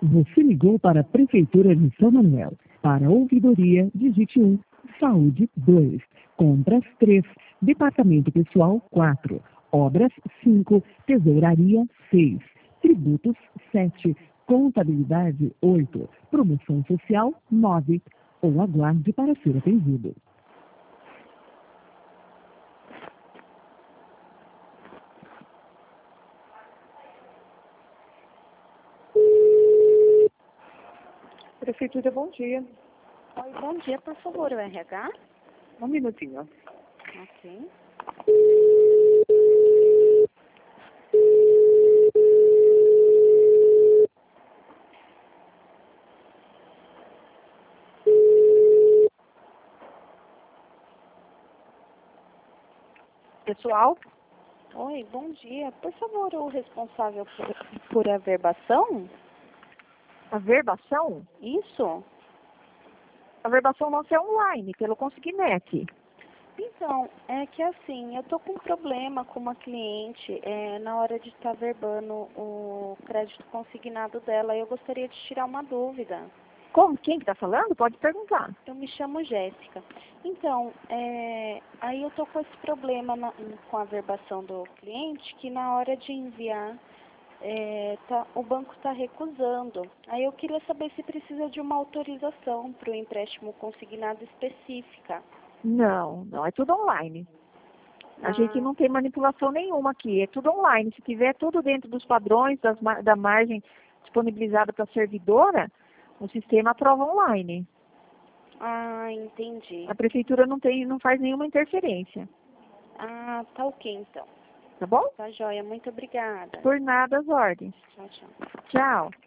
Você ligou para a Prefeitura de São Manuel. Para ouvidoria, digite 1. Saúde, 2. Compras, 3. Departamento Pessoal, 4. Obras, 5. Tesouraria, 6. Tributos, 7. Contabilidade, 8. Promoção Social, 9. Ou aguarde para ser atendido. Prefeitura, bom dia. Oi, bom dia, por favor, o RH? Um minutinho. Ok. Pessoal, Oi, bom dia. Por favor, o responsável por averbação? a verbação? Isso? A verbação nossa é online, pelo Consignet. Então, é que assim, eu tô com um problema com uma cliente na hora de estar verbando o crédito consignado dela. Eu gostaria de tirar uma dúvida. Como? Quem que tá falando? Pode perguntar. Eu me chamo Jéssica. Então, aí eu tô com esse problema com a verbação do cliente, que na hora de enviar, o banco está recusando. Aí eu queria saber se precisa de uma autorização para o empréstimo consignado específica. Não, é tudo online. A gente Ah, não tem manipulação nenhuma aqui, é tudo online. Se tiver tudo dentro dos padrões da margem disponibilizada para a servidora, o sistema aprova online. entendi. A prefeitura não faz nenhuma interferência, Ah, tá ok então. tá bom? Tá joia, muito obrigada. Por nada as ordens. Tchau, tchau. Tchau.